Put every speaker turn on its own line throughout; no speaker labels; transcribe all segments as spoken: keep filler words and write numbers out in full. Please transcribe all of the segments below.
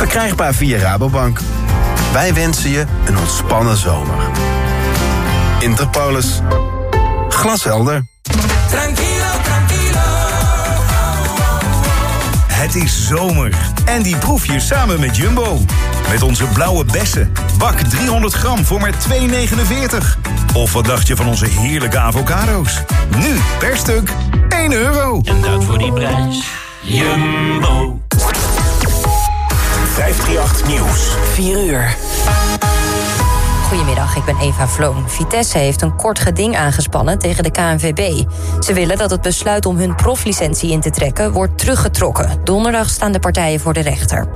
Verkrijgbaar via Rabobank. Wij wensen je een ontspannen zomer. Interpolis. Glashelder.
Tranquilo, tranquilo.
Het is zomer en die proef je samen met Jumbo. Met onze blauwe bessen. Bak driehonderd gram voor maar twee negenenveertig. Of wat dacht je van onze heerlijke avocado's? Nu per stuk één euro.
En dat voor die prijs. Jumbo.
vijfhonderdachttien Nieuws.
vier uur. Goedemiddag, ik ben Eva Vloon. Vitesse heeft een kort geding aangespannen tegen de K N V B. Ze willen dat het besluit om hun proflicentie in te trekken wordt teruggetrokken. Donderdag staan de partijen voor de rechter.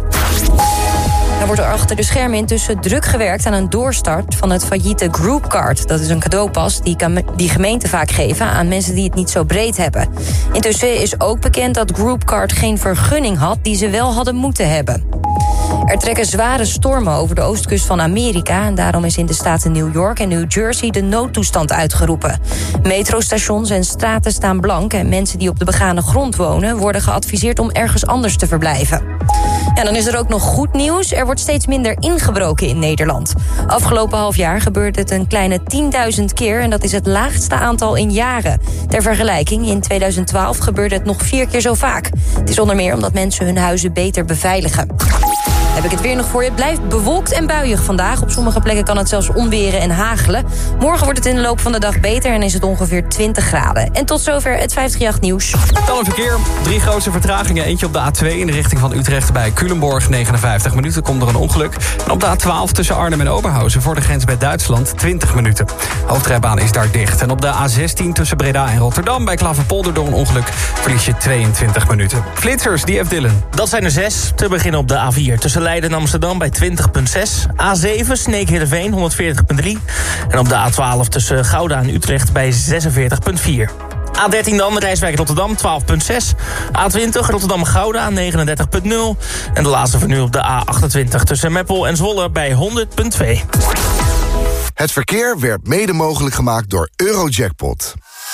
Er wordt er achter de schermen intussen druk gewerkt aan een doorstart van het failliete Groupcard. Dat is een cadeaupas die, die gemeenten vaak geven aan mensen die het niet zo breed hebben. Intussen is ook bekend dat Groupcard geen vergunning had die ze wel hadden moeten hebben. Er trekken zware stormen over de oostkust van Amerika en daarom is in de staten New York en New Jersey de noodtoestand uitgeroepen. Metrostations en straten staan blank en mensen die op de begane grond wonen worden geadviseerd om ergens anders te verblijven. En dan is er ook nog goed nieuws. Er wordt steeds minder ingebroken in Nederland. Afgelopen half jaar gebeurde het een kleine tienduizend keer en dat is het laagste aantal in jaren. Ter vergelijking, in tweeduizend twaalf gebeurde het nog vier keer zo vaak. Het is onder meer omdat mensen hun huizen beter beveiligen. Heb ik het weer nog voor je. Het blijft bewolkt en buiig vandaag. Op sommige plekken kan het zelfs onweren en hagelen. Morgen wordt het in de loop van de dag beter en is het ongeveer twintig graden. En tot zover het vijfhonderdachttien Nieuws.
Dan een verkeer. Drie grootste vertragingen. Eentje op de A twee in de richting van Utrecht bij Culemborg. negenenvijftig minuten, komt er een ongeluk. En op de A twaalf tussen Arnhem en Oberhausen voor de grens met Duitsland twintig minuten. Hoofdrijbaan is daar dicht. En op de A zestien tussen Breda en Rotterdam bij Klaverpolder door een ongeluk verlies je tweeëntwintig minuten. Flitsers, die heeft Dylan.
Dat zijn er zes. Te beginnen op de A vier tussen Leiden en Amsterdam bij twintig komma zes. A zeven Sneek-Heerenveen honderdveertig komma drie. En op de A twaalf tussen Gouda en Utrecht bij zesenveertig komma vier. A dertien dan, Rijswijk Rotterdam, twaalf komma zes. A twintig, Rotterdam-Gouda, negenendertig komma nul. En de laatste van nu op de A achtentwintig tussen Meppel en Zwolle bij honderd komma twee.
Het verkeer werd mede mogelijk gemaakt door Eurojackpot.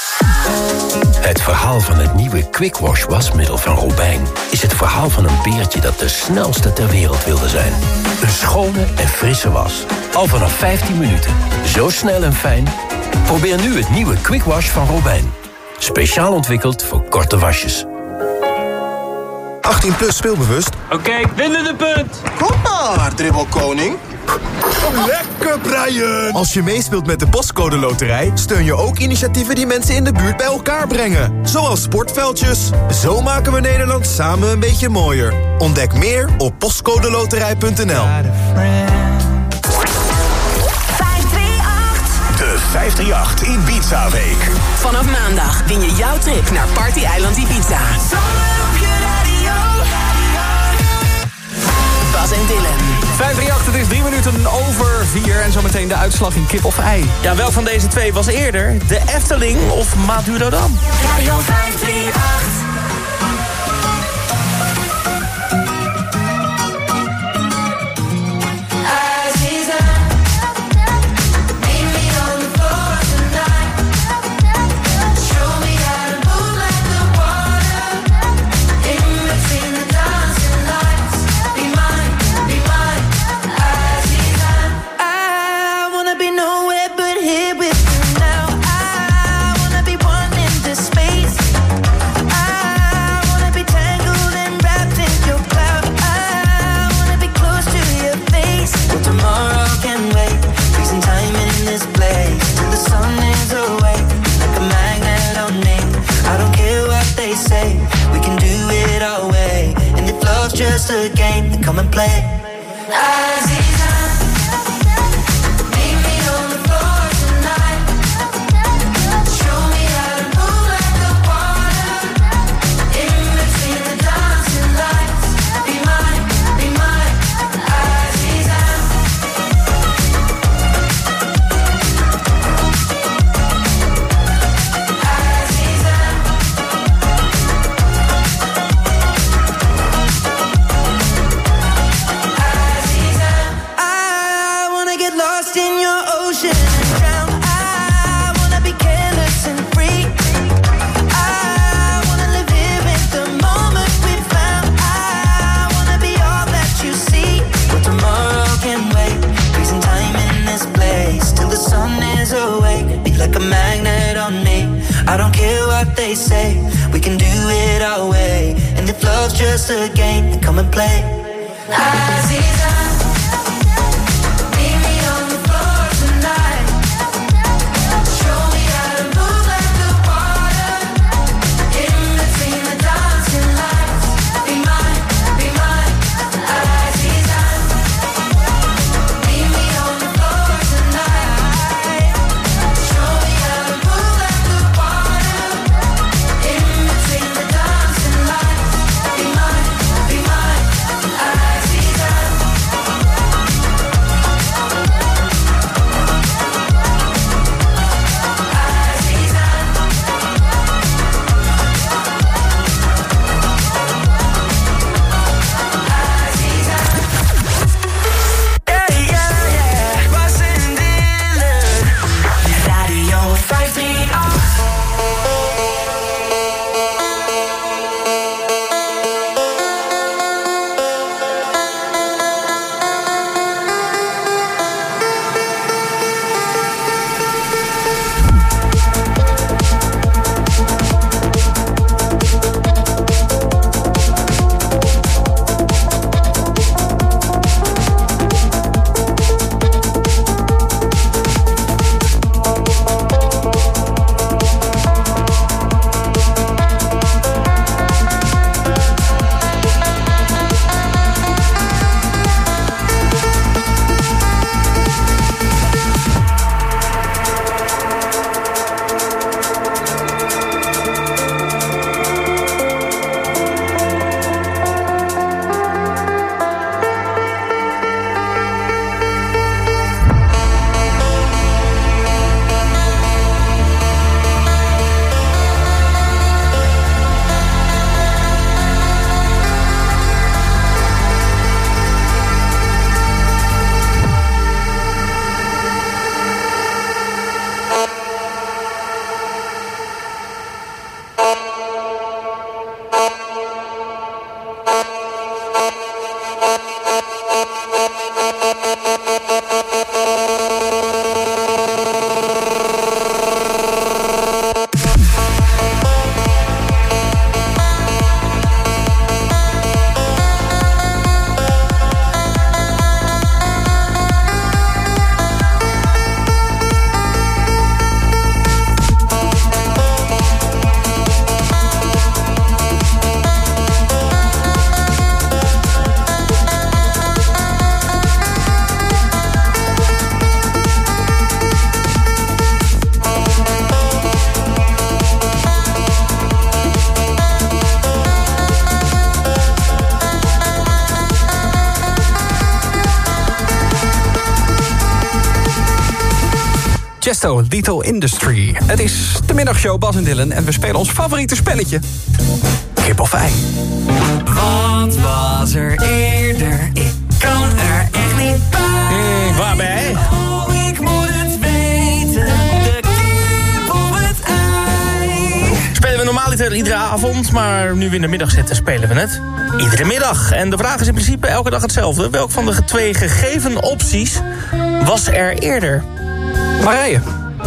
Het verhaal van het nieuwe Quick Wash wasmiddel van Robijn is het verhaal van een beertje dat de snelste ter wereld wilde zijn. Een schone en frisse was. Al vanaf vijftien minuten. Zo snel en fijn. Probeer nu het nieuwe Quick Wash van Robijn. Speciaal ontwikkeld voor korte wasjes.
achttien plus speelbewust.
Oké, okay, winnende punt.
Kom maar, dribbelkoning. Lekker, Brian! Als je meespeelt met de Postcode Loterij steun je ook initiatieven die mensen in de buurt bij elkaar brengen. Zoals sportveldjes. Zo maken we Nederland samen een beetje mooier. Ontdek meer op postcodeloterij punt n l.
De vijfhonderdachttien Ibiza Week.
Vanaf maandag win je jouw trip naar Party Eiland Ibiza. Bas en Dylan.
vijfhonderdachttien, het is drie minuten over vier. En zometeen de uitslag in kip of ei.
Ja, welk van deze twee was eerder? De Efteling of Madurodam?
Radio vijfhonderdachttien. Just a game, then come and play. Aziza, meet me on the floor tonight. Show me how to move like the water. In between the dancing lights. Be mine, be mine, Aziza. Aziza. I always say we can do it our way. And if love's just a game, then come and play. Aziza, meet me on the floor tonight. Show me how to move like the water. In between the dancing lights. Be mine, be mine, Aziza. Meet me on the floor tonight. Show me how to move like the water. In between the dancing lights. Be mine, be mine, Aziza.
Yeah, yeah, yeah. Was in Dylan. Radio vijf drie acht.
Chesto, Little Industry. Het is de middagshow Bas en Dylan en we spelen ons favoriete spelletje. Kip of ei.
Wat was er eerder? Ik kan er echt niet bij.
Mm, waarbij?
Oh, ik moet het weten. De kip of het ei.
Spelen we normaliter iedere avond, maar nu we in de middag zitten spelen we het iedere middag. En de vraag is in principe elke dag hetzelfde. Welk van de twee gegeven opties was er eerder?
Marije.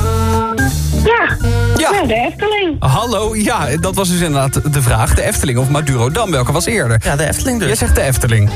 Ja,
Ja.
ja, de Efteling.
Hallo, ja, dat was dus inderdaad de vraag. De Efteling of Madurodam, welke was eerder?
Ja, de Efteling dus.
Jij zegt de Efteling.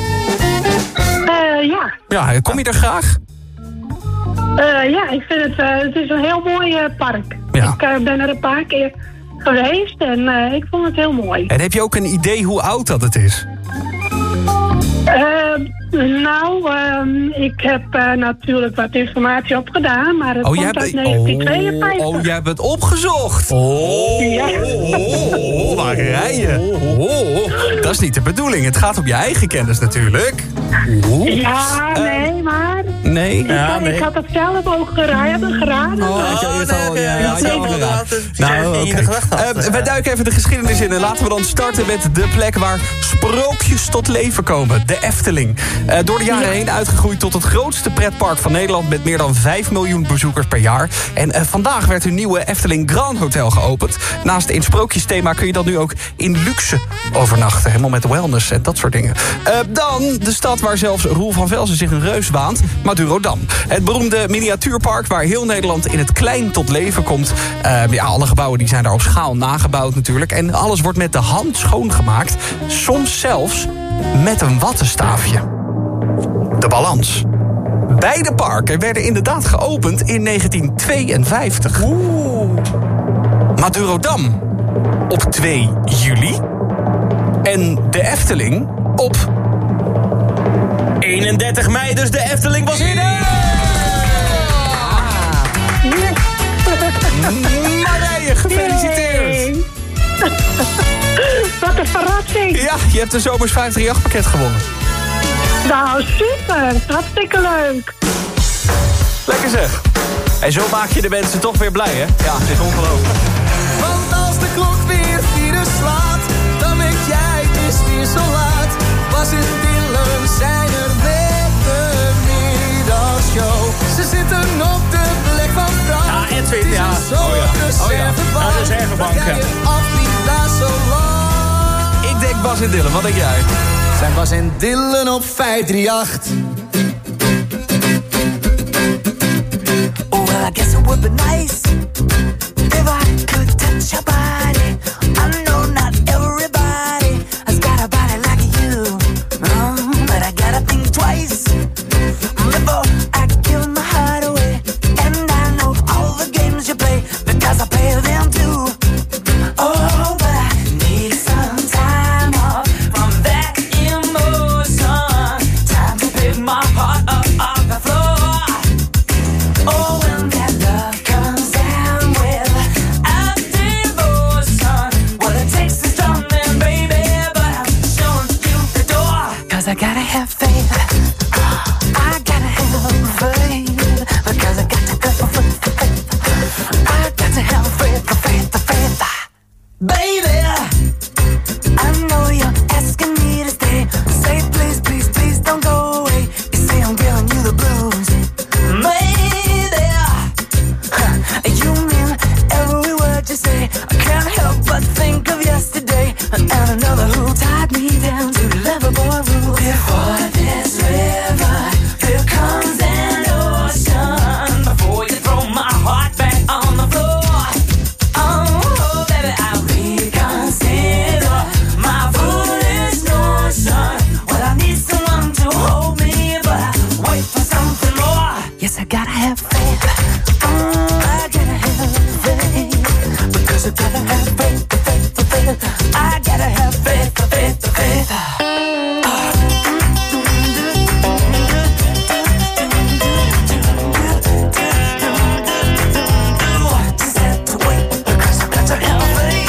Eh, ja.
Ja, kom je er graag?
Eh, ja, ik vind het, eh, het is een heel mooi eh, park.
Ja.
Ik eh, ben er een paar keer geweest en eh, ik vond het heel mooi.
En heb je ook een idee hoe oud dat het is?
Eh, nou, ehm, ik heb eh, natuurlijk wat informatie opgedaan, maar het
Oh, jij
komt uit
hebt,
negentien tweeënvijftig.
oh, oh, jij hebt het opgezocht.
Oh,
Ja.
Oh, waar rij je? Oh, dat is niet de bedoeling. Het gaat om je eigen kennis natuurlijk. Oh.
Ja, nee, maar
Nee?
ik,
Ja,
had-
nee.
ik had het zelf ook geraden. geraden
Oh,
maar-
ik had het al, ja,
ja,
ja,
ja,
ja,
ja,
ja.
Nou,
Nou,
in je
oké.
gedachten had.
Eh, wij duiken even de geschiedenis in en laten we dan starten met de plek waar sprookjes tot leven komen. De Efteling. Eh, door de jaren heen uitgegroeid tot het grootste pretpark van Nederland met meer dan vijf miljoen bezoekers per jaar. En eh, vandaag werd hun nieuwe Efteling Grand Hotel geopend. Naast in sprookjesthema kun je dan nu ook in luxe overnachten. Helemaal met wellness en dat soort dingen. Eh, dan de stad waar zelfs Roel van Velzen zich een reus waant, Madurodam. Het beroemde miniatuurpark waar heel Nederland in het klein tot leven komt. Uh, ja, alle gebouwen die zijn daar op schaal nagebouwd natuurlijk. En alles wordt met de hand schoongemaakt. Soms zelfs met een wattenstaafje. De balans. Beide parken werden inderdaad geopend in negentien tweeënvijftig. Oeh. Madurodam op twee juli. En de Efteling op
eenendertig mei, dus de Efteling was in.
Marije, gefeliciteerd.
Wat een verrassing.
Ja, je hebt de Zomers vijfhonderdachtendertig pakket gewonnen.
Nou, super. Hartstikke leuk.
Lekker zeg. En zo maak je de mensen toch weer blij, hè? Ja, het is ongelooflijk.
Want als de klok weer vieren slaat, dan weet jij het is weer zo laat. Bas en Dylan zijn er met de middagshow. Ze zitten op de plek van Frank.
Ja, Edwin, ja.
Oh ja.
Oh ja. Ja, de reservebank, ja.
Ik denk Bas en Dylan, wat denk jij?
Zijn Bas en Dylan op vijf drie acht.
Oh, well, I guess it would be nice if I could touch your body. I know not everybody has got a body like you, um, but I gotta think twice before I give my heart away. And I know all the games you play because I play them too. Oh, but I need some time off from that emotion. Time to pick my heart up off the floor. Oh, when that love comes down with a devotion, well, it takes a strong man, baby, but I'm showing you the door. Cause I gotta have faith, I gotta have faith, because I got to go for faith, I got to have faith, the faith, the faith, baby. I know you're asking me to stay, say please, please, please don't go away. You say I'm giving you the blues, maybe. You mean every word you say. I can't help but think of yesterday and another who tied me down to lovable rules. Before this river, here comes an ocean. Before you throw my heart back on the floor. Oh, baby, I reconsider my foolish notion. Well, I need someone to hold me, but I wait for something more. Yes, I gotta have faith. I gotta have faith, because I gotta have faith, the faith, the faith. I gotta have faith, the faith, the faith. Just have to wait, because I got to have faith.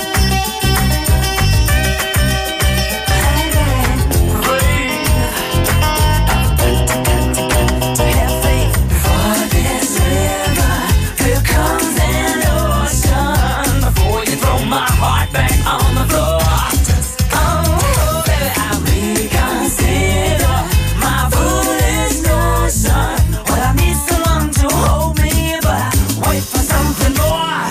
To have faith. Before this river, here comes an ocean. Before you throw my heart back on the floor. Oh, baby, I reconsider my foolish notion. Well, I need someone to hold me, but I wait for something more.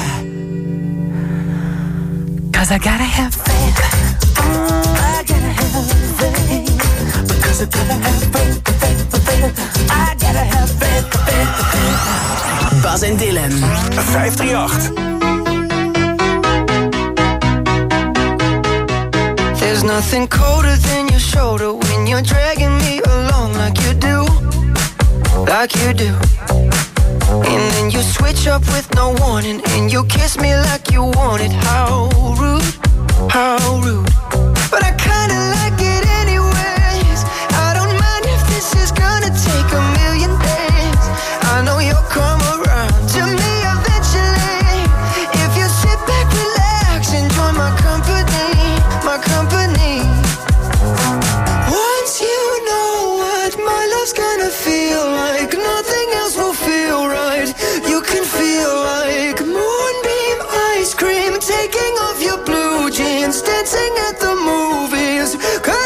Cause I gotta have faith. I gotta have faith. Because I gotta have faith, the faith, the faith. I gotta have faith, the faith, the faith.
Bas en Dylan.
vijf drie acht.
There's nothing colder than your shoulder when you're dragging me along like you do, like you do. And then you switch up with no warning, and you kiss me like you want it. How rude, how rude. But I kinda like it anyways. I don't mind if this is gonna take a million days. I know you'll come around to me eventually. If you sit back, relax, enjoy my company, my company. Once you know what my love's gonna feel like, nothing else will feel right. You can feel like moonbeam ice cream, taking off your blue jeans, dancing at the movies.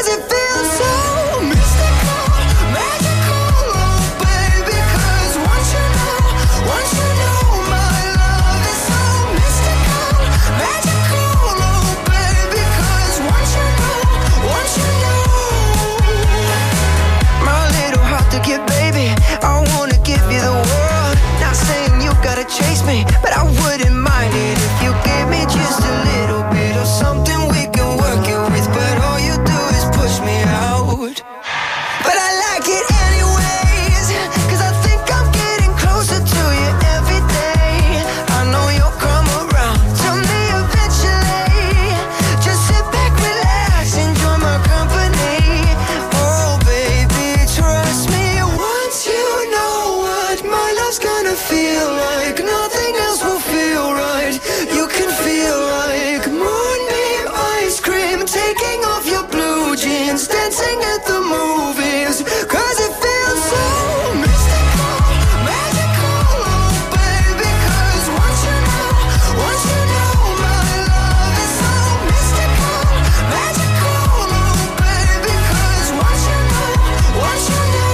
took you, baby. I wanna give you the world. Not saying you gotta chase me, but I wouldn't mind it if you gave me just a little bit of something we can work it with. But all you do is push me out. But I like it anyways, 'cause I think I'm getting closer to you every day. I know you'll come around to me eventually. Just sit back, relax, enjoy my company. Oh baby, trust me, once you know what my love's gonna feel like, nothing else will feel right. You can feel like moonbeam ice cream, taking off your blue jeans, dancing at the movies, 'cause it feels so mystical, magical, oh baby. 'Cause once you know, once you know my love is so mystical, magical, oh baby. 'Cause once you know, once you know.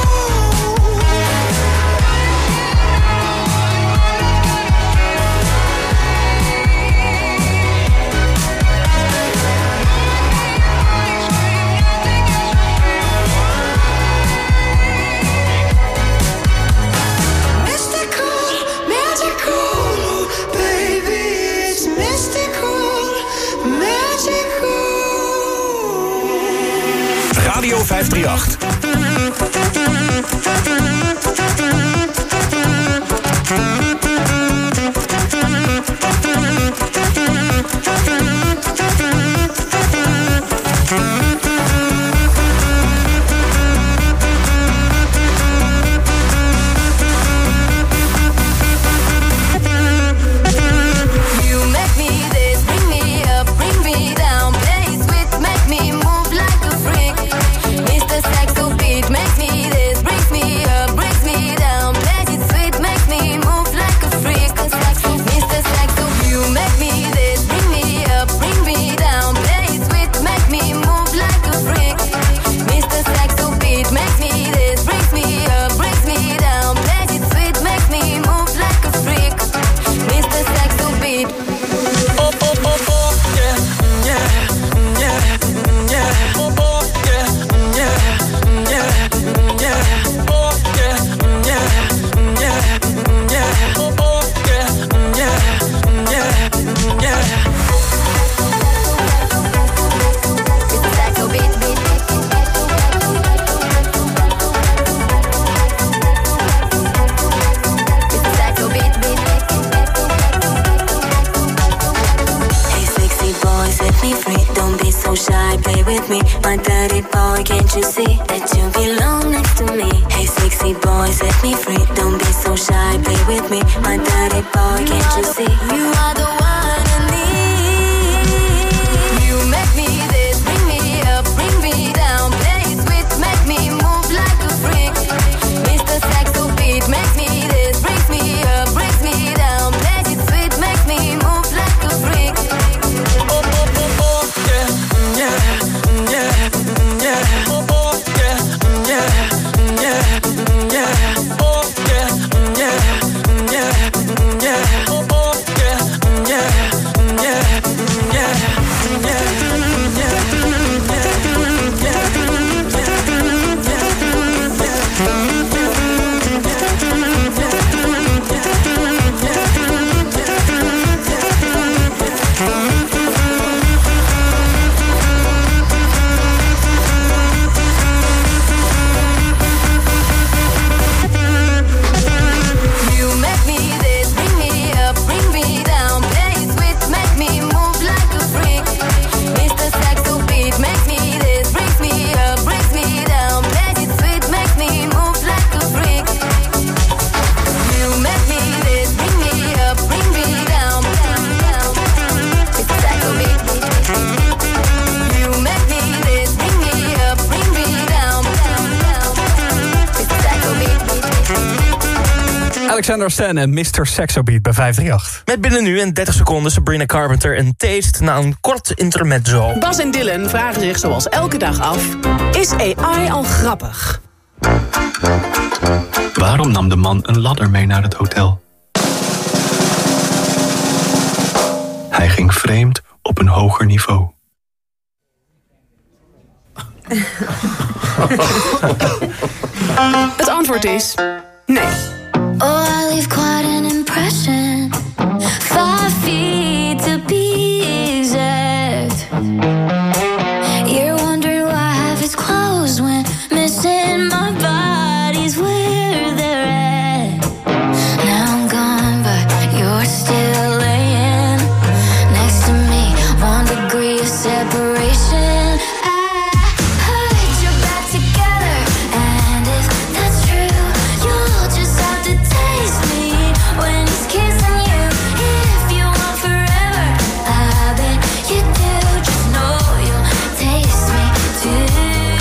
Mystical, magical, baby, it's mystical, magical.
Radio vijf drie acht.
You make me this, bring me up, bring me down, play sweet, make me move like a freak. Mister Saxo beat makes me this, brings me up, brings me down, play it sweet, makes me move like a freak. Mister Saxo, you make me this, bring me up, bring me down, play sweet, make me move like a freak. Mister Saxo beat makes me this, brings me up, brings me down, play it sweet, makes me move like a freak. Mister Saxo beat.
Oh, oh, oh, oh, yeah, yeah, yeah, yeah. Oh, oh, yeah, yeah, yeah, yeah. Oh, yeah, yeah, yeah, yeah. Oh, oh, yeah, yeah, yeah, yeah.
Mister Saxo beat, beat, beat. Mister Saxo beat, beat, beat.
Hey, sexy boy, set me free. Don't be so shy, play with me. My dirty boy, can't you see that you belong next to me? Hey, sexy boy, set me free. Don't be so shy, play with me. My dirty boy, can't you see?
You are the one I need. You make me this, bring me up, bring me down, play sweet, make me move like a freak. Mister Saxo beat makes me this, brings me up, brings me down, play it sweet, makes me move like a freak.
Oh, oh, oh, oh, yeah, yeah, yeah, yeah. Oh, oh, yeah, yeah, yeah, yeah. Oh, yeah, yeah, yeah, yeah. Oh, oh, yeah, yeah, yeah, yeah, yeah,
You make me this, bring me up, bring me down, play sweet, make me move like a freak. Mister Saxo beat makes me this, brings me up, brings me down, play it sweet, makes me move like a freak. You make me this, bring me up, bring me down, down, down. Mister Saxo beat, beat, beat. You make me this, bring me up, bring me down, down, down. Mister Saxo beat, beat, beat.
Alexander Stan en mister Saxo Beat bij vijf drie acht.
Met binnen nu en dertig seconden Sabrina Carpenter en Taste na een kort intermezzo.
Bas en Dylan vragen zich zoals elke dag af: is A I al grappig?
Waarom nam de man een ladder mee naar het hotel? Hij ging vreemd op een hoger niveau.
Het antwoord is nee.
Oh, I leave quite an impression. Five feet to be exact. You're wondering why half is closed when missing my body's where they're at. Now I'm gone, but you're still laying next to me. One degree of separation. I heard you're back together, and if that's true, you'll just have to taste me when he's kissing you. If you want forever, I bet you do. Just know you'll taste me too.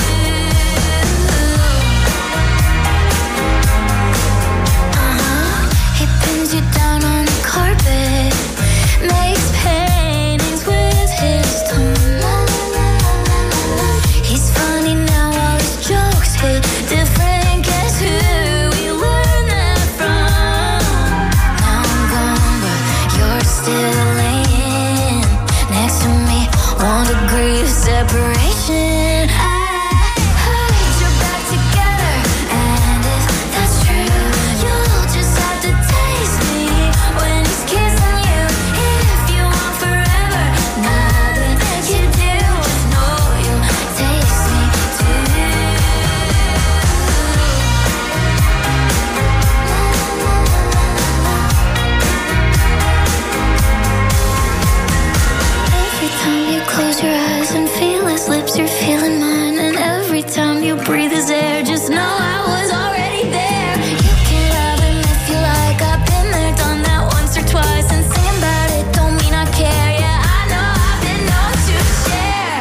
Uh-huh. He pins you down on the carpet, makes paintings with his tongue. He's funny now, all his jokes hit different. Guess who we learned that from? Now I'm gone, but you're still laying next to me. One degree of separation. I heard you're back together, and if that's true, you'll just have to taste me when he's kissing you. If you want forever, I bet you do. Just know you'll taste me too. Every time you close your eyes and feel his lips, you're feeling mine. And every time you breathe his air, just know I was already there. You can have him if you like. I've been there, done that once or twice. And sing about it don't mean I care. Yeah, I know I've been known to share.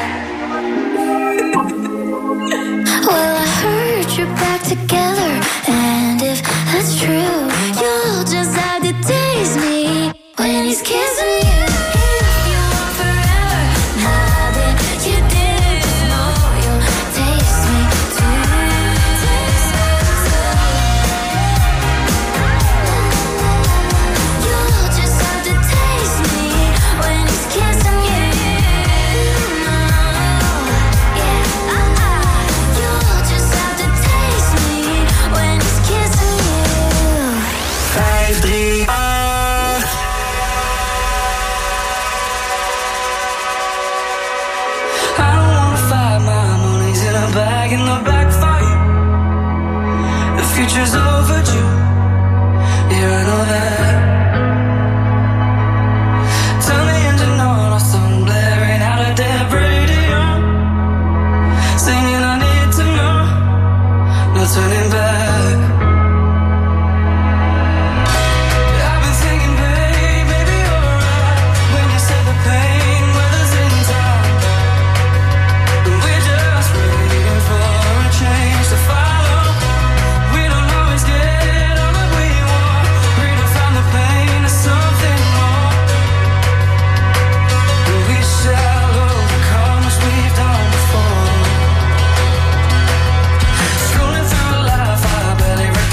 Well, I heard you're back together, and if that's true, you'll just have to taste me when he's kissing you. If you want forever, I bet you do. Just know you'll taste me too. You'll just have to taste me when he's kissing you. Yeah, uh-uh. You'll just have to taste me when he's kissing you.
vijf drie acht. I don't wanna fight, my money's in a bag in the back for you. The future's overdue, yeah I know that. Turn the engine on, our song blaring out a dead radio. Singing I need to know, no turning back. I've been thinking, babe, maybe you're right when you said the pain weathers in time. And we're just waiting for a change to follow. We don't always get all that we want. Redefine the pain to something more. And we shall overcome as we've done before. Scrolling through life, I barely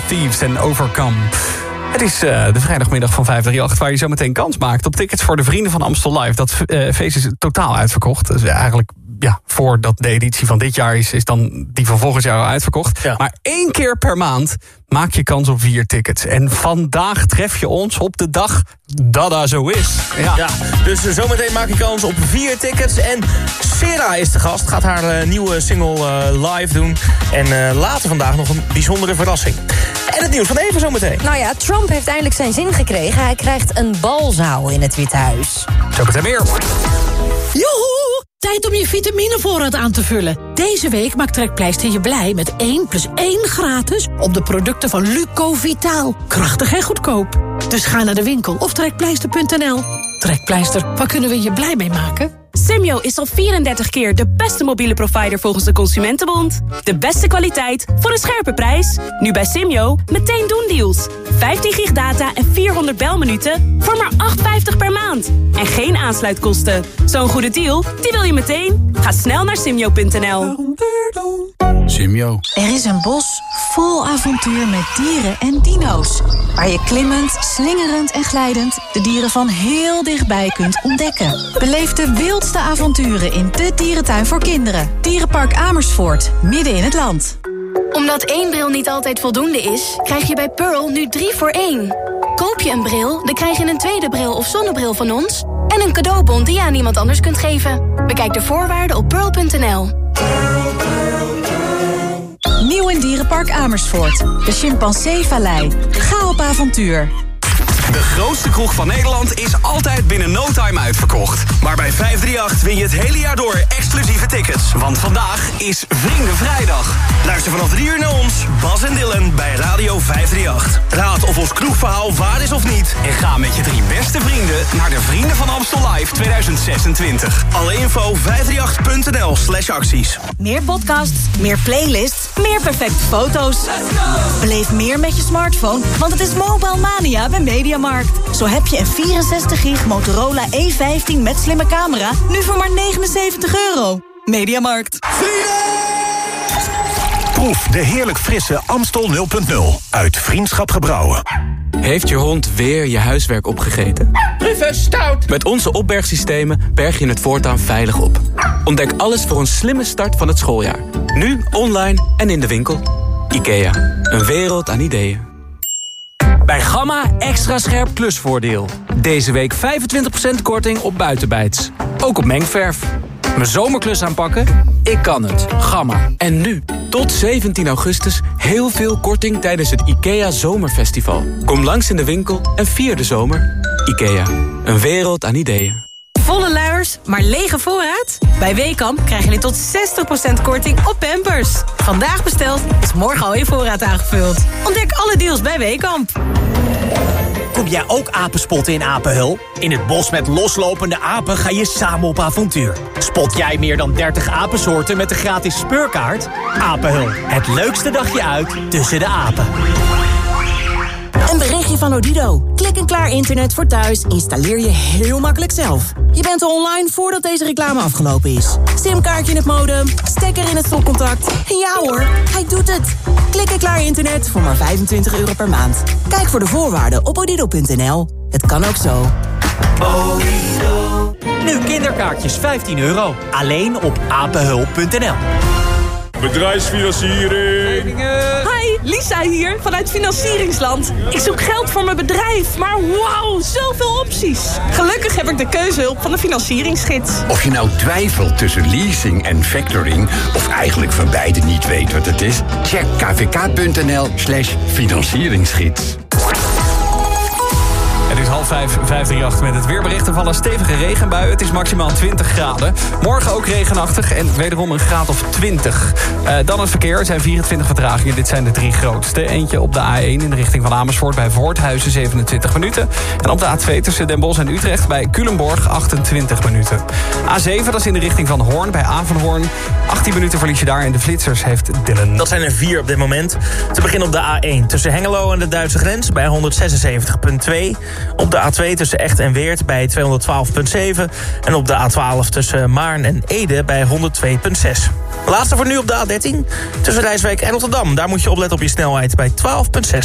Thieves en Overcome. Het is uh, de vrijdagmiddag van vijf drie acht waar je zo meteen kans maakt op tickets voor de Vrienden van Amstel Live. Dat uh, feest is totaal uitverkocht. Dus eigenlijk, ja, voordat de editie van dit jaar is, is dan die van volgend jaar al uitverkocht. Ja. Maar één keer per maand maak je kans op vier tickets. En vandaag tref je ons op de dag dat dat zo is. Ja,
ja, dus zometeen maak je kans op vier tickets. En Sera is de gast, gaat haar uh, nieuwe single uh, live doen. En uh, later vandaag nog een bijzondere verrassing. En het nieuws van even zometeen.
Nou ja, Trump heeft eindelijk zijn zin gekregen. Hij krijgt een balzaal in het Witte Huis.
Zo meteen meer.
Joehoe! Tijd om je vitaminevoorraad aan te vullen. Deze week maakt Trekpleister je blij met één plus één gratis op de producten van Lucovitaal. Krachtig en goedkoop. Dus ga naar de winkel of trekpleister punt n l. Trekpleister, waar kunnen we je blij mee maken?
Simyo is al vierendertig keer de beste mobiele provider volgens de Consumentenbond. De beste kwaliteit voor een scherpe prijs. Nu bij Simyo meteen doen deals. vijftien gig data en vierhonderd belminuten voor maar acht vijftig per maand. En geen aansluitkosten. Zo'n goede deal, die wil je meteen. Ga snel naar simyo punt n l.
Simyo. Er is een bos vol avontuur met dieren en dino's. Waar je klimmend, slingerend en glijdend de dieren van heel dichtbij kunt ontdekken. Beleef de wildste avonturen in de dierentuin voor kinderen. Dierenpark Amersfoort, midden in het land.
Omdat één bril niet altijd voldoende is, krijg je bij Pearl nu drie voor één. Koop je een bril, dan krijg je een tweede bril of zonnebril van ons en een cadeaubon die je aan iemand anders kunt geven. Bekijk de voorwaarden op pearl punt n l.
Nieuw in Dierenpark Amersfoort. De Chimpansee-vallei. Ga op avontuur.
De grootste kroeg van Nederland is altijd binnen no time uitverkocht. Maar bij vijf drie acht win je het hele jaar door exclusieve tickets. Want vandaag is Vriendenvrijdag. Luister vanaf drie uur naar ons, Bas en Dylan, bij Radio vijf drie acht. Raad of ons kroegverhaal waar is of niet. En ga met je drie beste vrienden naar de Vrienden van Amstel Live tweeduizend zesentwintig. Alle info vijf drie acht punt n l slash acties.
Meer podcasts, meer playlists, meer perfecte foto's. Beleef meer met je smartphone, want het is Mobile Mania bij Mediamarkt. Zo heb je een vierenzestig gig Motorola E vijftien met slimme camera nu voor maar negenenzeventig euro. Mediamarkt.
Proef de heerlijk frisse Amstel nul punt nul uit Vriendschap Gebrouwen.
Heeft je hond weer je huiswerk opgegeten?
Brieven stout!
Met onze opbergsystemen berg je het voortaan veilig op. Ontdek alles voor een slimme start van het schooljaar. Nu, online en in de winkel. IKEA, een wereld aan ideeën.
Bij Gamma extra scherp klusvoordeel. Deze week vijfentwintig procent korting op buitenbijts. Ook op mengverf. Mijn zomerklus aanpakken? Ik kan het. Gamma.
En nu, tot zeventien augustus, heel veel korting tijdens het IKEA Zomerfestival. Kom langs in de winkel en vier de zomer. IKEA, een wereld aan ideeën.
Volle luiers, maar lege voorraad? Bij Weekamp krijg je nu tot zestig procent korting op Pampers. Vandaag besteld, is morgen al je voorraad aangevuld. Ontdek alle deals bij Weekamp.
Kom jij ook apenspotten in Apenhul? In het bos met loslopende apen ga je samen op avontuur. Spot jij meer dan dertig apensoorten met de gratis speurkaart? Apenhul, het leukste dagje uit tussen de apen.
Een berichtje van Odido. Klik en klaar internet voor thuis installeer je heel makkelijk zelf. Je bent online voordat deze reclame afgelopen is. Simkaartje in het modem, stekker in het stopcontact. En ja hoor, hij doet het. Klik en klaar internet voor maar vijfentwintig euro per maand. Kijk voor de voorwaarden op odido punt n l. Het kan ook zo.
Odido. Nu kinderkaartjes vijftien euro. Alleen op apenhul punt n l.
Bedrijfsfinanciering.
Hi, Lisa hier vanuit Financieringsland. Ik zoek geld voor mijn bedrijf, maar wauw, zoveel opties. Gelukkig heb ik de keuzehulp van de financieringsgids.
Of je nou twijfelt tussen leasing en factoring, of eigenlijk van beide niet weet wat het is, check kvk.nl slash financieringsgids.
Het is half vijf, vijf drie acht met het weerbericht. Er vallen stevige regenbuien. Het is maximaal twintig graden. Morgen ook regenachtig en wederom een graad of twintig. Uh, dan het verkeer. Er zijn vierentwintig vertragingen. Dit zijn de drie grootste. Eentje op de A één in de richting van Amersfoort bij Voorthuizen zevenentwintig minuten. En op de A twee tussen Den Bosch en Utrecht bij Culemborg achtentwintig minuten. A zeven, dat is in de richting van Hoorn bij Avanhoorn. achttien minuten verlies je daar en de flitsers heeft Dylan.
Dat zijn er vier op dit moment. Te beginnen op de A één tussen Hengelo en de Duitse grens bij honderdzesenzeventig komma twee. Op de A twee tussen Echt en Weert bij tweehonderdtwaalf komma zeven. En op de A twaalf tussen Maarn en Ede bij honderdtwee komma zes. Laatste voor nu op de A dertien tussen Rijswijk en Rotterdam. Daar moet je opletten op je snelheid bij twaalf komma zes.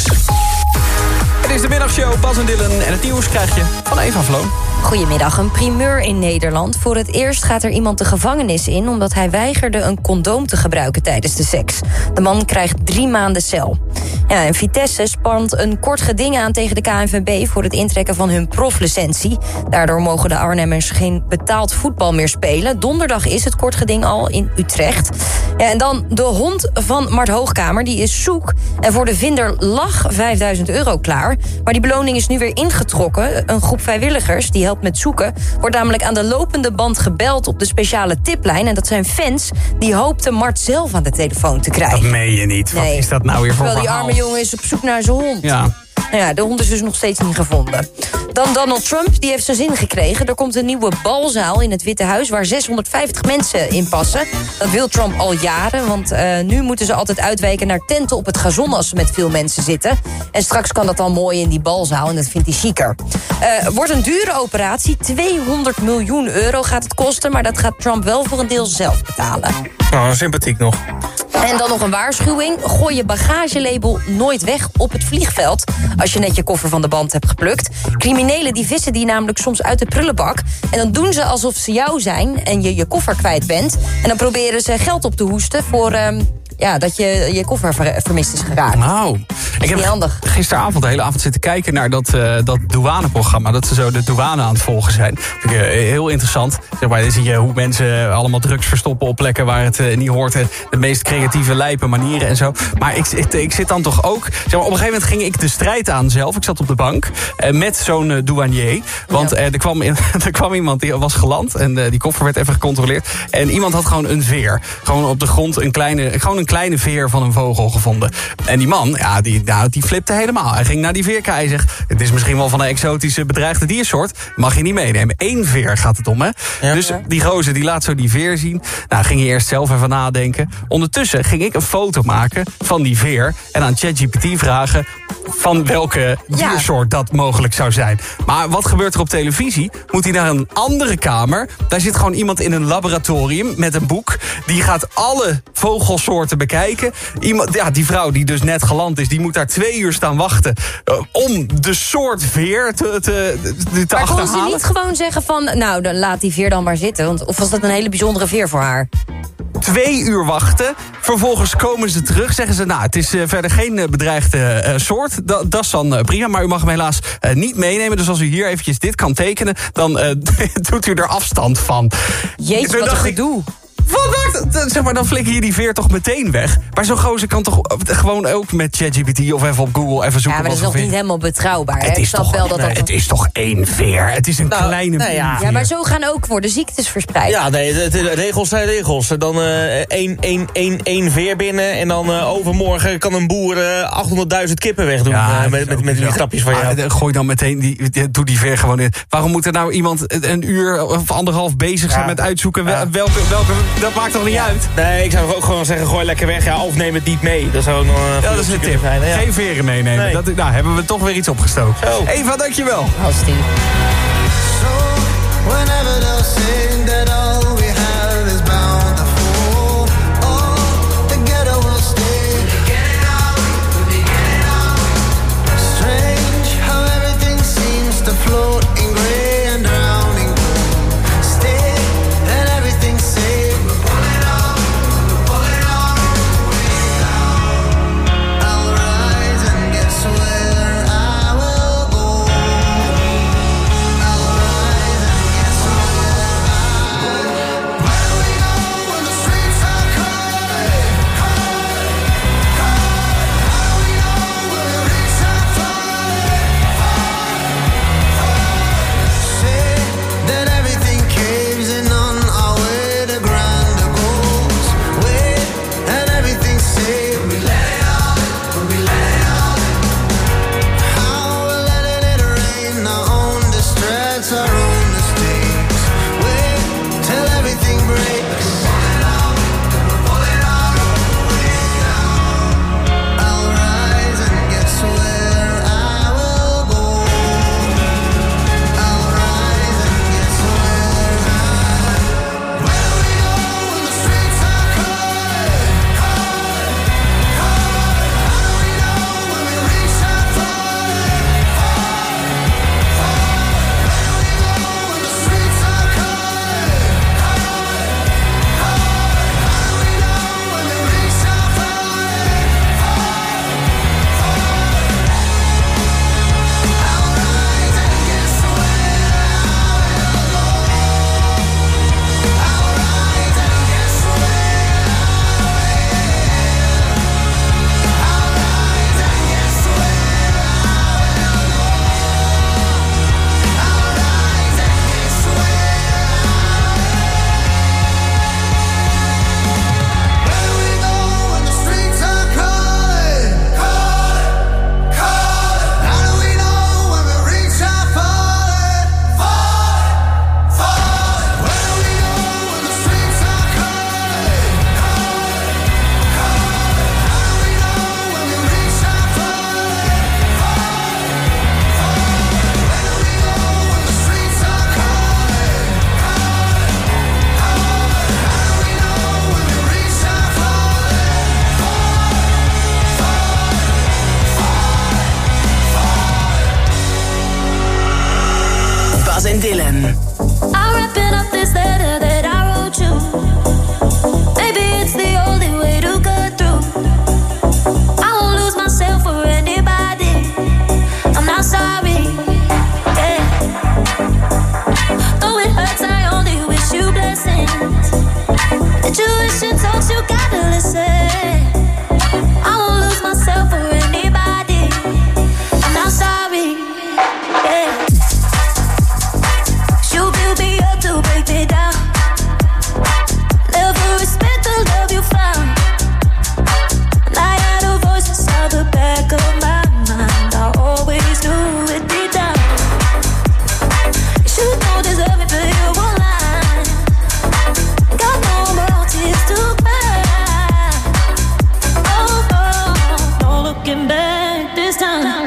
Het is de middagshow, Bas en Dylan. En het nieuws krijg je van Eva Vloon.
Goedemiddag, een primeur in Nederland. Voor het eerst gaat er iemand de gevangenis in omdat hij weigerde een condoom te gebruiken tijdens de seks. De man krijgt drie maanden cel. Ja, en Vitesse spant een kort geding aan tegen de K N V B voor het intrekken van hun proflicentie. Daardoor mogen de Arnhemmers geen betaald voetbal meer spelen. Donderdag is het kort geding al in Utrecht. Ja, en dan de hond van Mart Hoogkamer, die is zoek. En voor de vinder lag vijfduizend euro klaar. Maar die beloning is nu weer ingetrokken. Een groep vrijwilligers die helpt met zoeken wordt namelijk aan de lopende band gebeld op de speciale tiplijn. En dat zijn fans die hoopten Mart zelf aan de telefoon te krijgen.
Dat meen je niet. Wat
Nee.
is dat nou weer voor
Terwijl die
verhaal?
arme jongen is op zoek naar zijn hond.
Ja.
Nou ja, de hond is dus nog steeds niet gevonden. Dan Donald Trump, die heeft zijn zin gekregen. Er komt een nieuwe balzaal in het Witte Huis waar zeshonderdvijftig mensen in passen. Dat wil Trump al jaren, want uh, nu moeten ze altijd uitwijken naar tenten op het gazon als ze met veel mensen zitten. En straks kan dat dan mooi in die balzaal en dat vindt hij chiquer. Uh, wordt een dure operatie, tweehonderd miljoen euro gaat het kosten, maar dat gaat Trump wel voor een deel zelf betalen.
Nou, sympathiek nog.
En dan nog een waarschuwing. Gooi je bagagelabel nooit weg op het vliegveld als je net je koffer van de band hebt geplukt. Criminelen die vissen die namelijk soms uit de prullenbak. En dan doen ze alsof ze jou zijn en je je koffer kwijt bent. En dan proberen ze geld op te hoesten voor um, ja, dat je je koffer ver, vermist is geraakt.
Nou, ik heb
niet handig.
gisteravond de hele avond zitten kijken naar dat, uh, dat douaneprogramma. Dat ze zo de douane aan het volgen zijn. Vind ik uh, heel interessant. Zeg maar, dan zie je hoe mensen allemaal drugs verstoppen op plekken waar het uh, niet hoort. En de meest creatieve lijpe manieren en zo. Maar ik, ik, ik zit dan toch ook... Zeg maar, op een gegeven moment ging ik de strijd aan zelf. Ik zat op de bank uh, met zo'n uh, douanier. Want uh, er, kwam in, er kwam iemand die was geland. En uh, die koffer werd even gecontroleerd. En iemand had gewoon een veer. Gewoon op de grond een kleine, gewoon een kleine veer van een vogel gevonden. En die man, ja, die, nou, die flipte helemaal. Hij ging naar die veer kijken. Hij zegt, het is misschien wel van een exotische bedreigde diersoort. Mag je niet meenemen. Eén veer gaat het om, hè? Ja, dus ja. Die gozer die laat zo die veer zien. Nou, ging hij eerst zelf even nadenken. Ondertussen ging ik een foto maken van die veer. En aan ChatGPT vragen van welke diersoort dat mogelijk zou zijn. Maar wat gebeurt er op televisie? Moet hij naar een andere kamer. Daar zit gewoon iemand in een laboratorium met een boek. Die gaat alle vogelsoorten bekijken. Iemand, ja, die vrouw die dus net geland is, die moet daar twee uur staan wachten uh, om de soort veer te, te, te, te
maar
achterhalen.
kon ze niet gewoon zeggen van, nou, dan laat die veer dan maar zitten? Want, of was dat een hele bijzondere veer voor haar?
Twee uur wachten. Vervolgens komen ze terug. Zeggen ze, nou, het is uh, verder geen uh, bedreigde uh, soort. Da, dat is dan uh, prima, maar u mag hem helaas uh, niet meenemen. Dus als u hier eventjes dit kan tekenen, dan uh, doet u er afstand van.
Jeetje, wat een gedoe.
Wat maakt, zeg maar, dan flikker je die veer toch meteen weg. Maar zo'n gozer kan toch gewoon ook met ChatGPT of even op Google even zoeken.
Ja, maar dat is nog niet helemaal betrouwbaar.
Het is, toch, wel dat nee, dat het is toch één veer? Het is een nou, kleine
nou ja. ja, maar zo gaan ook worden ziektes verspreid.
Ja, nee, de, de, de regels zijn regels. Dan uh, één, één, één, één veer binnen en dan uh, overmorgen kan een boer uh, achthonderdduizend kippen wegdoen. Ja, uh, met met, met die grapjes van jou.
Ah, gooi dan meteen, die, die, doe die veer gewoon in. Waarom moet er nou iemand een uur of anderhalf bezig zijn ja. met uitzoeken ja. welke, welke, dat maakt toch niet ja. uit?
Nee, ik zou ook gewoon zeggen, gooi lekker weg. Ja, of neem het niet mee. Dat zou nog uh,
ja, dat is een tip. Zijn, ja. Geen veren meenemen. Nee. Dat, nou, hebben we toch weer iets opgestoken. Zo. Eva, dankjewel.
Alstie.
So, whenever they'll sing that all we have is bound to fall. Oh, the ghetto will stay. We'll be getting out, we'll be getting out. Strange how everything seems to float in gray and drowning gold. Stay and everything's safe. We're pulling out, we're pulling out. Way down. I'll rise and guess where I will go. I'll rise and guess where I will go.
Bas en Dylan.
I'm wrapping up this letter that I wrote you. Maybe it's the only way to go through. I won't lose myself for anybody. I'm not sorry. Yeah. Though it hurts, I only wish you blessings. Intuition talks, you gotta listen. I won't lose myself for anybody. I'm not sorry. Yeah. You build me up to break me down. Never respect the love you found. And I had a voice inside the back of my mind. I always knew it deep down. You don't deserve it, but you won't lie. Got no more tears to cry. Oh, oh, no looking back this time.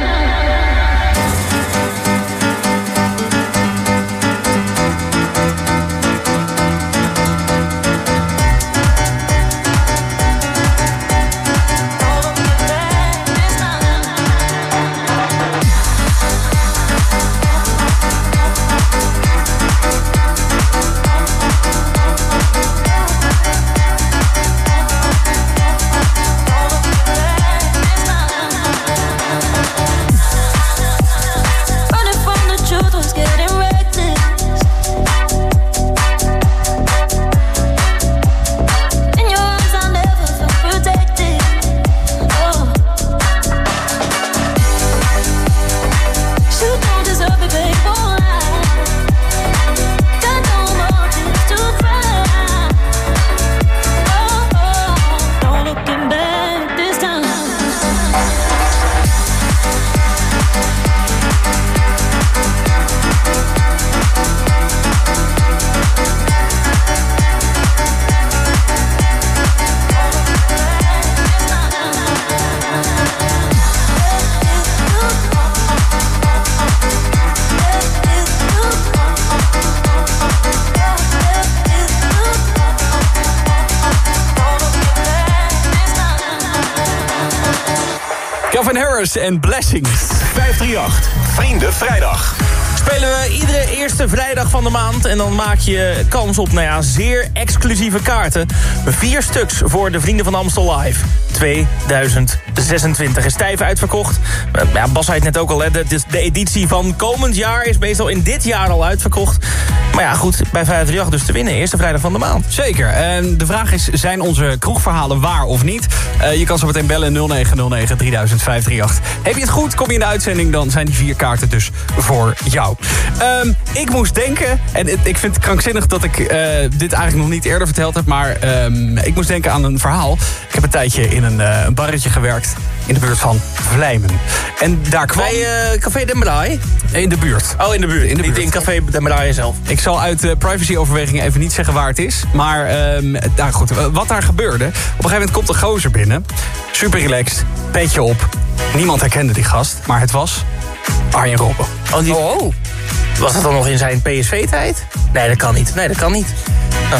Calvin Harris en Blessings.
vijf drie acht, Vrienden Vrijdag.
Spelen we iedere eerste vrijdag van de maand. En dan maak je kans op, nou ja, zeer exclusieve kaarten. Vier stuks voor de Vrienden van Amstel Live. tweeduizend zesentwintig is stijf uitverkocht. Ja, Bas zei het net ook al, hè, de, de editie van komend jaar is meestal in dit jaar al uitverkocht. Maar ja, goed, bij vijf drie acht dus te winnen. Eerste vrijdag van de maand.
Zeker. En de vraag is, zijn onze kroegverhalen waar of niet? Uh, je kan zo meteen bellen nul negen nul negen drie duizend vijf drie acht. Heb je het goed, kom je in de uitzending, dan zijn die vier kaarten dus voor jou. Um, ik moest denken, en het, ik vind het krankzinnig dat ik uh, dit eigenlijk nog niet eerder verteld heb, maar um, ik moest denken aan een verhaal. Ik heb een tijdje in een, uh, een barretje gewerkt in de buurt van Vlijmen. En daar kwam...
Bij uh, Café de Meraille?
In de buurt.
Oh, in de buurt.
In de
niet
buurt.
in Café de Meraille zelf.
Ik zal uit uh, privacyoverwegingen even niet zeggen waar het is. Maar um, nou goed, wat daar gebeurde. Op een gegeven moment komt een gozer binnen. Super relaxed, petje op. Niemand herkende die gast, maar het was Arjen Robben.
Oh, die... oh. Was dat dan nog in zijn P S V-tijd? Nee, dat kan niet. Nee, dat kan niet. Oh.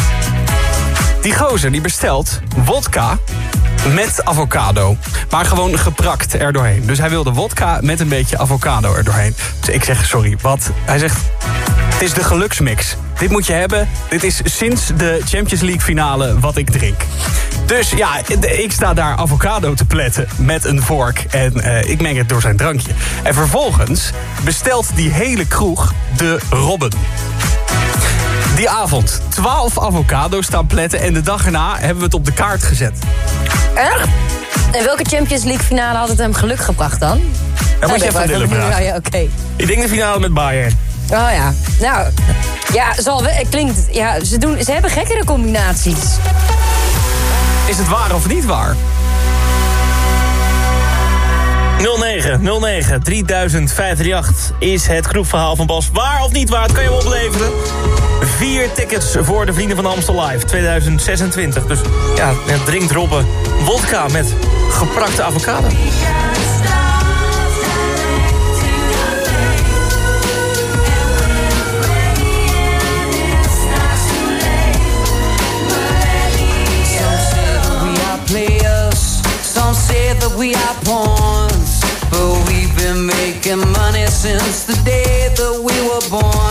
Die gozer die bestelt wodka met avocado. Maar gewoon geprakt erdoorheen. Dus hij wilde wodka met een beetje avocado erdoorheen. Dus ik zeg, sorry, wat? Hij zegt, het is de geluksmix. Dit moet je hebben. Dit is sinds de Champions League finale wat ik drink. Dus ja, ik sta daar avocado te pletten met een vork. En uh, ik meng het door zijn drankje. En vervolgens bestelt die hele kroeg de Robben. Die avond twaalf avocado's staan pletten. En de dag erna hebben we het op de kaart gezet.
Echt? En welke Champions League finale had het hem geluk gebracht dan?
Dat moet je even aan Dylan vragen.
Ja, oké.
Ik denk de finale met Bayern.
Oh ja, nou, ja, zal we, het klinkt, ja, ze, doen, ze hebben gekkere combinaties.
Is het waar of niet waar?
nul negen nul negen drie duizend vijf drie acht is het groepverhaal van Bas. Waar of niet waar, het kan je hem opleveren. Vier tickets voor de Vrienden van Amstel Live tweeduizend zesentwintig. Dus ja, drinkt Robben wodka met geprakte avocado.
Some say that we are pawns, but we've been making money since the day that we were born.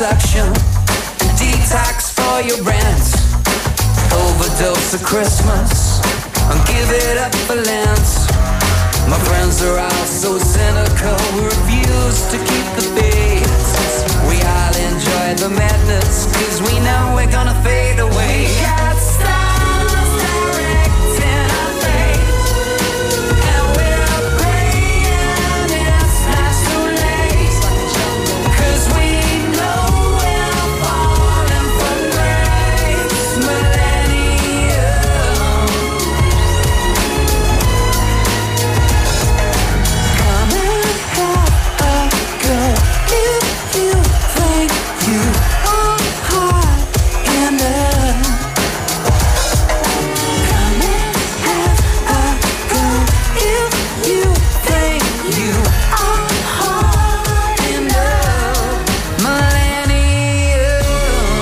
suction. Detox for your rent. Overdose of Christmas. And give it up for Lent. My friends are all so cynical. We refuse to keep the faith. We all enjoy the madness, cause we know we're gonna fade away. We got stars directing our fate, and we're praying it's not too late, cause we know we're falling from grace. Millennium, come and have a go. If you think you are hot enough, come and have a go. If you think you are hot enough, millennium,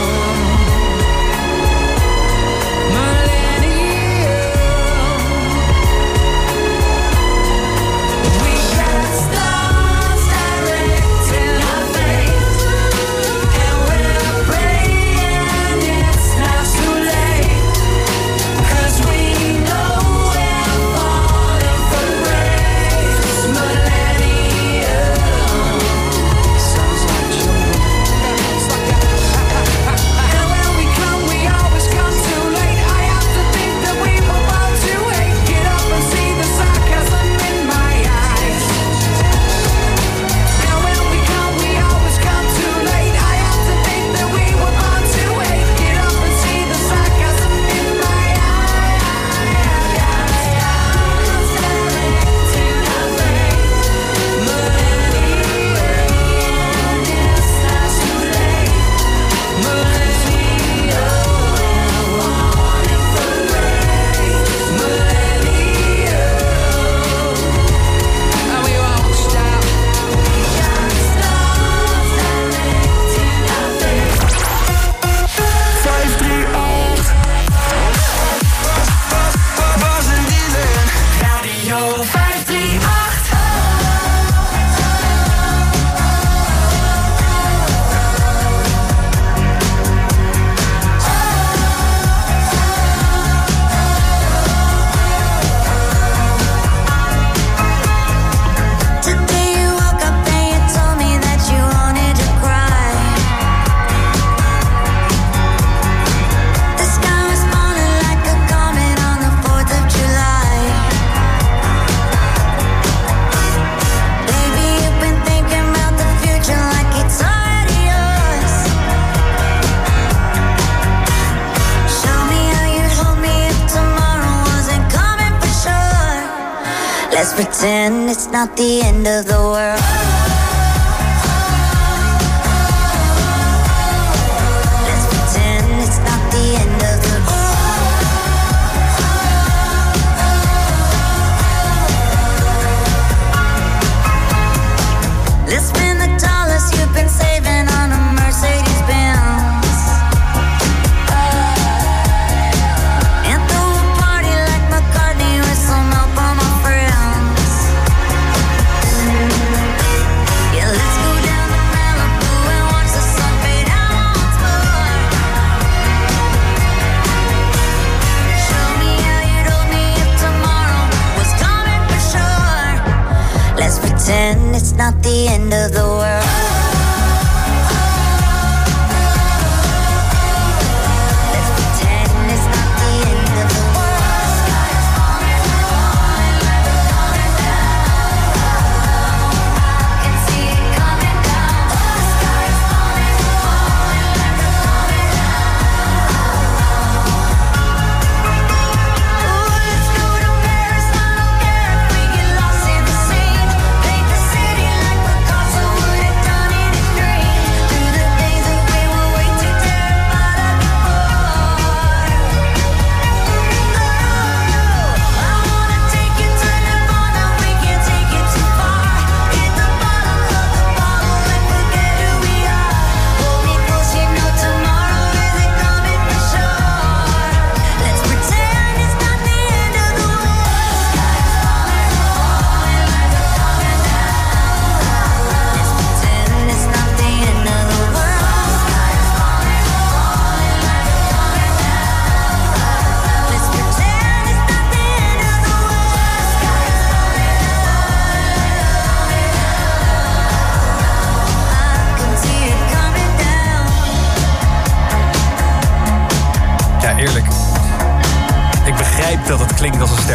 millennium. We got stars directing our fate, and we're praying it's not too late, cause we know we're falling from grace. Millennium. Sounds like jungle. And when we come, we always come too late. I have to think that we were born to hate. Get up and see the sarcasm in my eyes. And when we come, we always come too late. I have to think that we were born to hate. Get up and see the sarcasm in my Radio vijf drie acht.
Today you woke up and you told me that you wanted to cry. The sky was falling like a comet on the fourth of July. Baby, you've been thinking about the future like it's already yours. Show me how you'd hold me if tomorrow wasn't coming for sure. Let's pretend it's not the end of the world. Let's pretend it's not the end of the world. Let's spend the dollars you've been saving on a Mercedes Benz. And throw a party like McCartney with some help on my friends. Yeah, let's go down to Malibu and watch the sun fade out once more. Show me how you'd hold me if tomorrow was coming for sure. Let's pretend it's not the end of the world. Let's pretend it's not the end of the world. Sky is falling, falling like a coming down. I can see it coming down. The sky is falling, falling like a coming down. Ooh, let's go to Paris. I don't care if we get lost in the scene. Paint the city like Picasso would at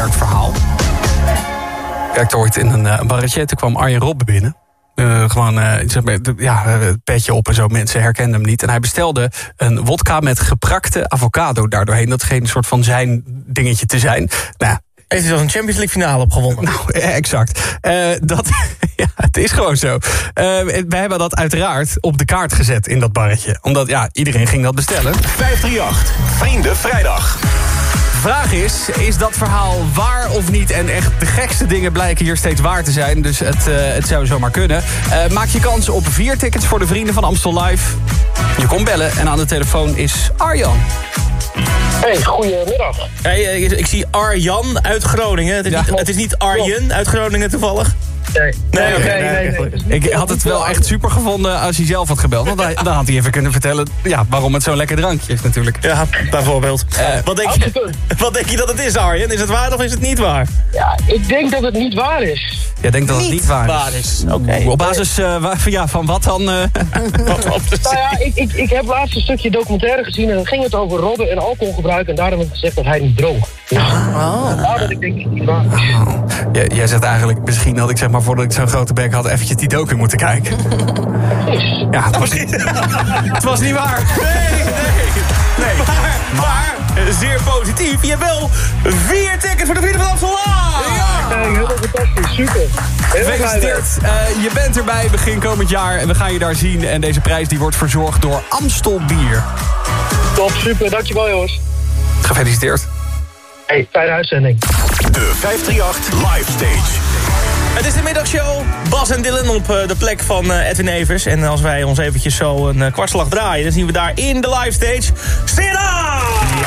gewerkt verhaal. Ik werkte ooit in een uh, barretje, toen kwam Arjen Robben binnen. Uh, gewoon uh, zeg maar, ja, het petje op en zo, mensen herkenden hem niet. En hij bestelde een wodka met geprakte avocado daardoorheen. Dat geen soort van zijn dingetje te zijn. Nou,
heeft hij zelfs een Champions League finale opgewonnen?
Nou, exact. Uh, dat, ja, het is gewoon zo. Uh, wij hebben dat uiteraard op de kaart gezet in dat barretje. Omdat, ja, iedereen ging dat bestellen.
vijf drie acht, Vrienden Vrijdag.
Vraag is, is dat verhaal waar of niet? En echt de gekste dingen blijken hier steeds waar te zijn. Dus het, uh, het zou zomaar kunnen. Uh, maak je kans op vier tickets voor de Vrienden van Amstel Live. Je kon bellen en aan de telefoon is Arjan.
Hey, goedemiddag.
Hey, ik zie Arjan uit Groningen. Het is, ja, niet, het is niet Arjen uit Groningen toevallig?
Nee, nee,
nee,
okay, nee, nee, nee.
Ik had het wel echt super gevonden als hij zelf had gebeld. Want dan, dan had hij even kunnen vertellen ja, waarom het zo'n lekker drankje is natuurlijk.
Ja, bijvoorbeeld. Uh, wat, denk je, wat denk je dat het is, Arjen? Is het waar of is het niet waar?
Ja, ik denk dat het niet waar is.
Jij denkt dat
niet
het niet waar is?
Waar is. Oké. Okay.
Op basis uh, waar, ja, van wat dan? Uh...
nou ja, ik, ik, ik heb laatst een stukje documentaire gezien en dan ging het over Robben en alcoholgebruik. En daarom heb ik gezegd dat hij niet dronk. Ja. Oh. Daar dat ik denk dat het niet waar is.
Oh. Jij, jij zegt eigenlijk, misschien had ik zeg maar voordat ik zo'n grote bek had eventjes die docu moeten kijken. Ja, het was niet, het was niet waar.
Nee, nee. nee. Maar, maar, zeer positief. Je hebt wel vier tickets voor de Vrienden van Amstel.
Ja, heel fantastisch. Super.
Gefeliciteerd. Uh, je bent erbij begin komend jaar en we gaan je daar zien. En deze prijs die wordt verzorgd door Amstel Bier.
Top, super. Dankjewel, jongens.
Gefeliciteerd.
Hey, fijne uitzending.
De vijf drie acht Live Stage.
Het is de middagshow. Bas en Dylan op de plek van Edwin Evers. En als wij ons eventjes zo een kwartslag draaien, dan zien we daar in de live stage Sarah!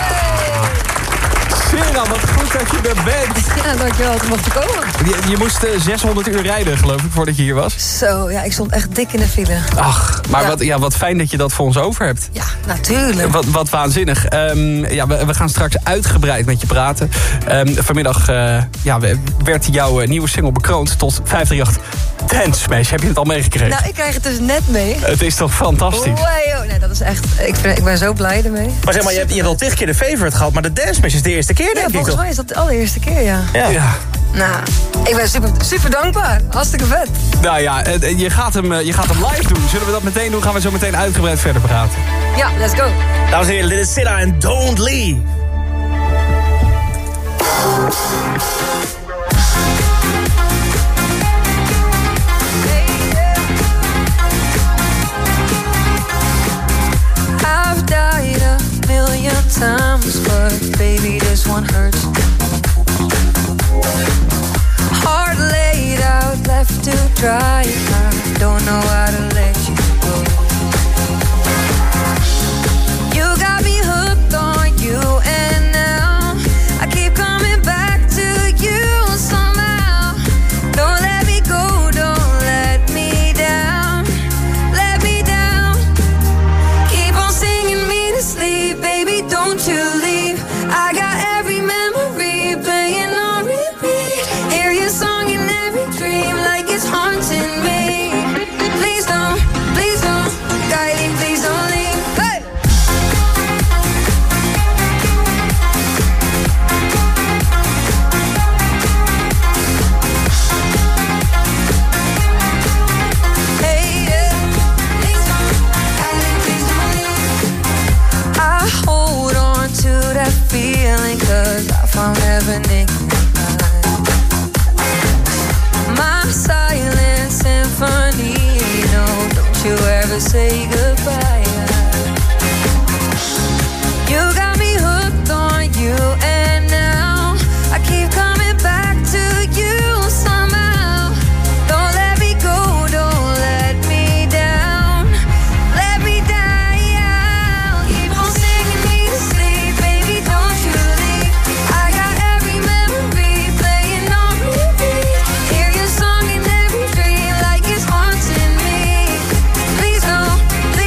Sarah, wat goed dat je er bent.
Ja, dankjewel dat je mocht komen.
Je, je moest uh, zeshonderd uur rijden, geloof ik, voordat je hier was.
Zo, ja, ik stond echt dik in de file.
Ach, maar
ja.
Wat, ja, wat fijn dat je dat voor ons over hebt.
Ja, natuurlijk.
Wat, wat waanzinnig. Um, ja, we, we gaan straks uitgebreid met je praten. Um, vanmiddag uh, ja, werd jouw uh, nieuwe single bekroond tot vijf drie acht Dance Smash. Heb je het al meegekregen?
Nou, ik krijg het dus net mee.
Het is toch fantastisch?
Wow, nee, dat is echt... Ik ben, ik ben zo blij ermee.
Maar zeg maar, je hebt, je hebt al tig keer de favorite gehad, maar de Dance Smash is de eerste keer, denk
ja,
ik.
volgens mij is dat de allereerste keer, ja.
Ja. ja.
Nou, ik ben super, super dankbaar. Hartstikke vet.
Nou ja, je gaat, hem, je gaat hem live doen. Zullen we dat meteen doen? Gaan we zo meteen uitgebreid verder praten.
Ja, let's go.
Dames en heren, dit is Sarah en Don't Leave.
I've died a million times, but baby, this one hurts. Heart laid out, left to dry. I don't know how to let you go. You got me hooked on you, and now I keep coming back to you somehow. Don't let me go, don't let me down, let me down. Keep on singing me to sleep, baby, don't you leave. I got every memory playing on repeat. Hear your song in every dream like it's haunting me. Please don't, please don't, guiding, please don't leave. Hey! Hey, yeah. Please don't, guiding, please don't leave. I hold on to that feeling 'cause I found heaven in you. My silent symphony, no, don't you ever say goodbye. You got me hooked on you, and now I keep coming back to you somehow. Don't let me go, don't let me down, let me down. Keep on singing me to sleep, baby, don't you leave. I got every memory playing on repeat. Hear your song in every dream like it's haunting me. Please don't, please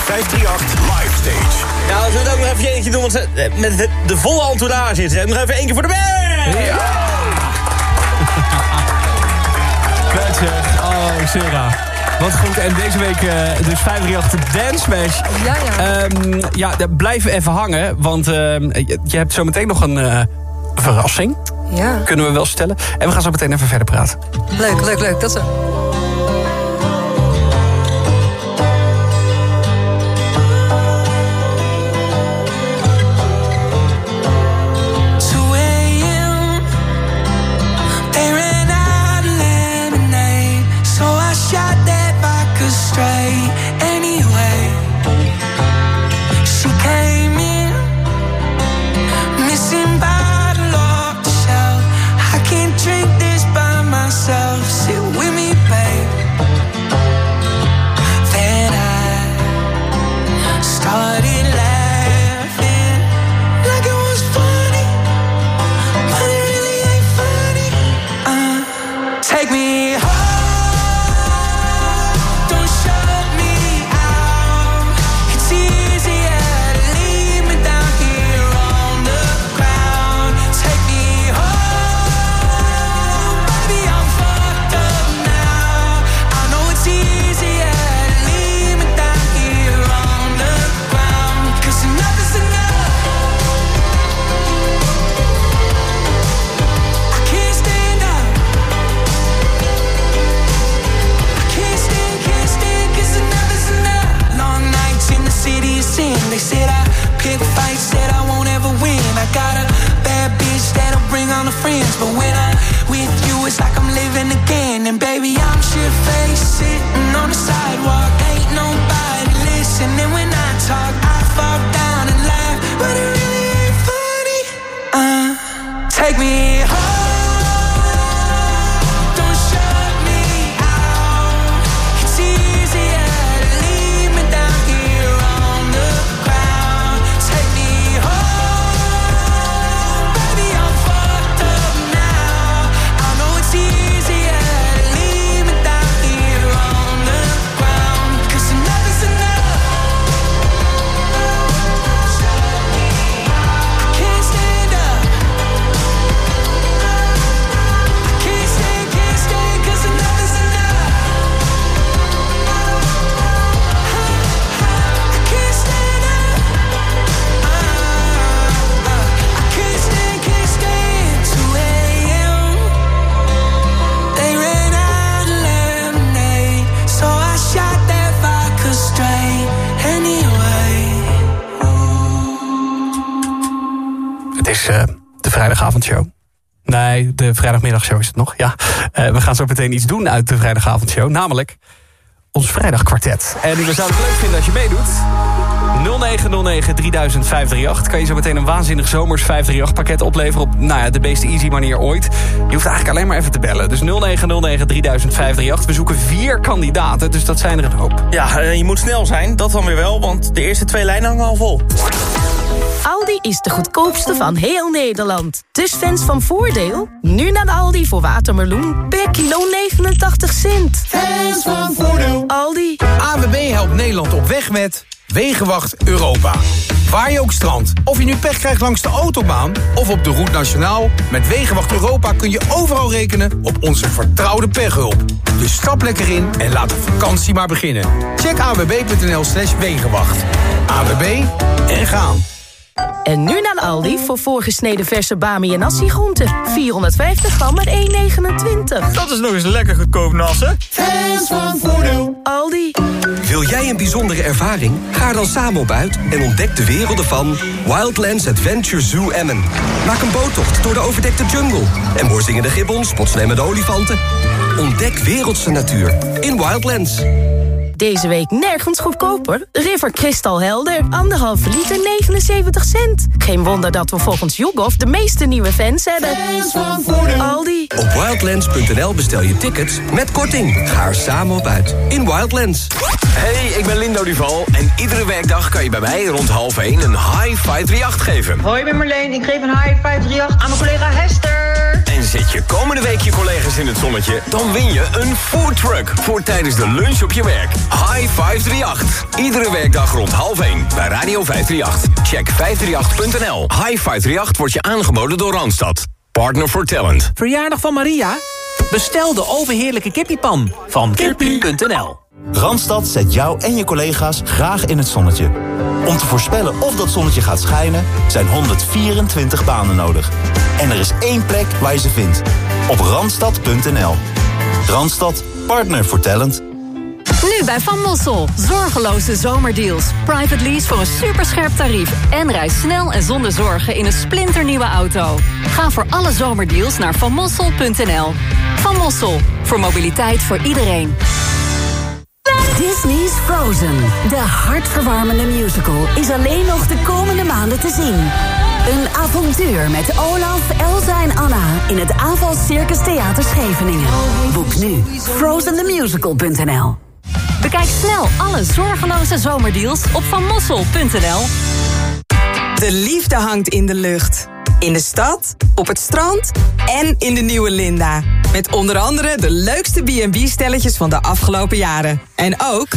vijfdrieënachtig Live Stage.
Nou, als we het ook nog even eentje doen, want ze, met de, de volle entourage is. Nog even één keer voor de band!
Ja! Vet zeg. Oh, Sarah. Wat goed. En deze week uh, dus vijfdrieënachtig Dance Smash.
Ja, ja.
Um, ja, blijf even hangen, want uh, je, je hebt zo meteen nog een uh, verrassing.
Ja.
Kunnen we wel stellen. En we gaan zo meteen even verder praten.
Leuk, leuk, leuk. Dat zo.
Vrijdagavondshow. Nee, de vrijdagmiddagshow is het nog, ja. Uh, we gaan zo meteen iets doen uit de vrijdagavondshow. Namelijk ons vrijdagkwartet. En we zouden het leuk vinden als je meedoet. nul negen nul negen drie duizend vijf drie acht. Kan je zo meteen een waanzinnig zomers vijf drie acht pakket opleveren op nou ja, de meest easy manier ooit. Je hoeft eigenlijk alleen maar even te bellen. Dus nul negen nul negen drie duizend vijf drie acht. We zoeken vier kandidaten, dus dat zijn er een hoop.
Ja, je moet snel zijn, dat dan weer wel, want de eerste twee lijnen hangen al vol.
Aldi is de goedkoopste van heel Nederland. Dus fans van Voordeel? Nu naar Aldi voor watermeloen per kilo negenentachtig cent.
Fans van Voordeel.
Aldi.
A W B helpt Nederland op weg met Wegenwacht Europa. Waar je ook strandt, of je nu pech krijgt langs de autobaan of op de Route Nationaal, met Wegenwacht Europa kun je overal rekenen op onze vertrouwde pechhulp. Dus stap lekker in en laat de vakantie maar beginnen. Check a w b punt n l slash wegenwacht. A W B en gaan.
En nu naar Aldi voor voorgesneden verse bami en nasi-groenten. vierhonderdvijftig gram maar één negenentwintig.
Dat is nog eens lekker goedkoop nassen.
Fans van Voordeel.
Aldi.
Wil jij een bijzondere ervaring? Ga er dan samen op uit en ontdek de werelden van Wildlands Adventure Zoo Emmen. Maak een boottocht door de overdekte jungle. En hoor zingende gibbons, spotswemmende olifanten. Ontdek wereldse natuur in Wildlands.
Deze week nergens goedkoper. River Kristalhelder, anderhalve liter negenenzeventig cent. Geen wonder dat we volgens YouGov de meeste nieuwe fans hebben.
Fans van Voordeel.
Aldi.
Op wildlands punt n l bestel je tickets met korting. Ga er samen op uit in Wildlands.
Hey, ik ben Lindo Duval en iedere werkdag kan je bij mij rond half één een high vijf drie acht geven.
Hoi, ik ben Marleen. Ik geef een high vijf drie acht aan mijn collega Hester.
En En zet je komende week je collega's in het zonnetje, dan win je een foodtruck voor tijdens de lunch op je werk. High vijf drie acht. Iedere werkdag rond half één bij Radio vijf drie acht. Check vijf drie acht punt n l. High vijf drie acht wordt je aangeboden door Randstad. Partner for Talent.
Verjaardag van Maria? Bestel de overheerlijke kippiepan van kippie punt n l.
Randstad zet jou en je collega's graag in het zonnetje. Om te voorspellen of dat zonnetje gaat schijnen, zijn honderdvierentwintig banen nodig. En er is één plek waar je ze vindt. Op randstad punt n l. Randstad, partner voor talent.
Nu bij Van Mossel. Zorgeloze zomerdeals. Private lease voor een superscherp tarief. En reis snel en zonder zorgen in een splinternieuwe auto. Ga voor alle zomerdeals naar van mossel punt n l. Van Mossel. Voor mobiliteit voor iedereen.
Disney's Frozen. De hartverwarmende musical is alleen nog de komende maanden te zien. Een avontuur met Olaf, Elsa en Anna in het Avals Circus Theater Scheveningen. Boek nu frozen the musical punt n l.
Bekijk snel alle zorgeloze zomerdeals op van mossel punt n l.
De liefde hangt in de lucht. In de stad, op het strand en in de nieuwe Linda. Met onder andere de leukste B en B-stelletjes van de afgelopen jaren. En ook